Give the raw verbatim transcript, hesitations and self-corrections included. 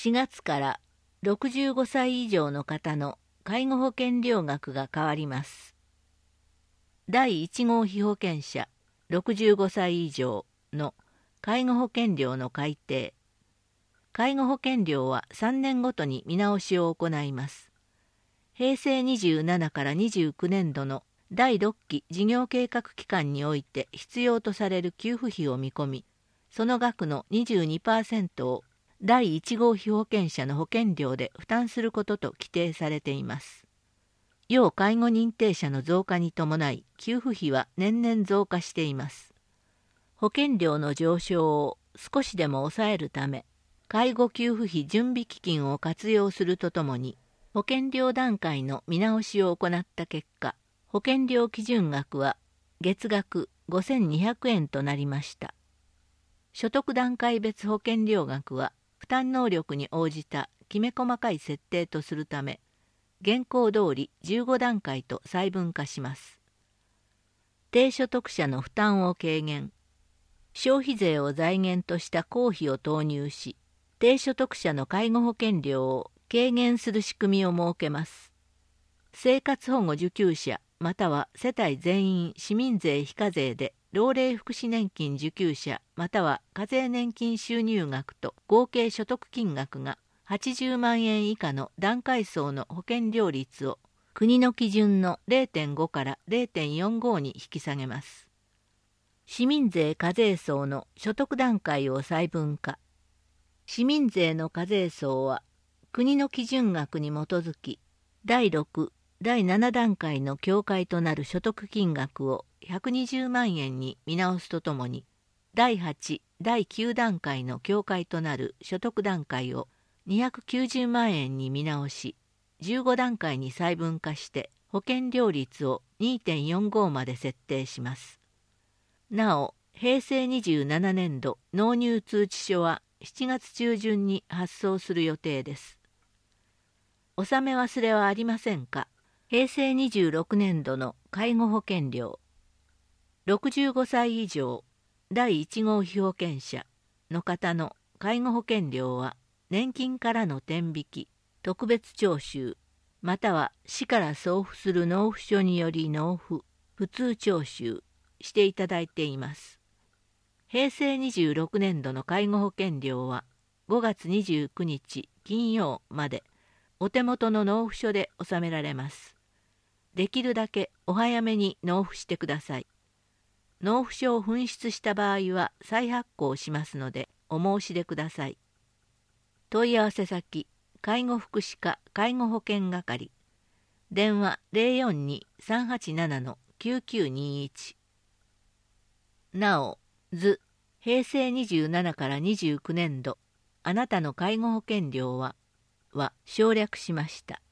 しがつからろくじゅうごさい以上の方の介護保険料額が変わります。だいいち号被保険者ろくじゅうごさい以上の介護保険料の改定。介護保険料はさんねんごとに見直しを行います。へいせいにじゅうななからにじゅうきゅうねんどのだいろっき事業計画期間において必要とされる給付費を見込み、その額の にじゅうにパーセント をだいいち号被保険者の保険料で負担することと規定されています。要介護認定者の増加に伴い、給付費は年々増加しています。保険料の上昇を少しでも抑えるため、介護給付費準備基金を活用するとともに、保険料段階の見直しを行った結果、保険料基準額は月額ごせんにひゃくえんとなりました。所得段階別保険料額は負担能力に応じたきめ細かい設定とするため、現行通りじゅうごだんかいと細分化します。低所得者の負担を軽減、消費税を財源とした公費を投入し、低所得者の介護保険料を軽減する仕組みを設けます。生活保護受給者または世帯全員市民税非課税で老齢福祉年金受給者または課税年金収入額と合計所得金額がはちじゅうまんえん以下の段階層の保険料率を国の基準の れいてんご から れいてんよんご に引き下げます。市民税課税層の所得段階を細分化。市民税の課税層は国の基準額に基づきだいろく、だいなな段階の境界となる所得金額をひゃくにじゅうまんえんに見直すとともに、だいはち、だいきゅう段階の境界となる所得段階をにひゃくきゅうじゅうまんえんに見直し、じゅうご段階に細分化して保険料率を にてんよんご まで設定します。なお、へいせいにじゅうななねんど納入通知書はしちがつちゅうじゅんに発送する予定です。納め忘れはありませんか？へいせいにじゅうろくねんどの介護保険料。ろくじゅうごさい以上だいいち号被保険者の方の介護保険料は年金からの天引き、特別徴収、または市から送付する納付書により納付、普通徴収していただいています。へいせいにじゅうろくねんどの介護保険料はごがつにじゅうくにち金曜までお手元の納付書で納められます。できるだけお早めに納付してください。納付書を紛失した場合は再発行しますのでお申し出ください。問い合わせ先、介護福祉課介護保険係、電話 ゼロよんに さんはちなな きゅうきゅうにいち。なお、図、へいせいにじゅうななからにじゅうきゅうねんど、あなたの介護保険料は、は省略しました。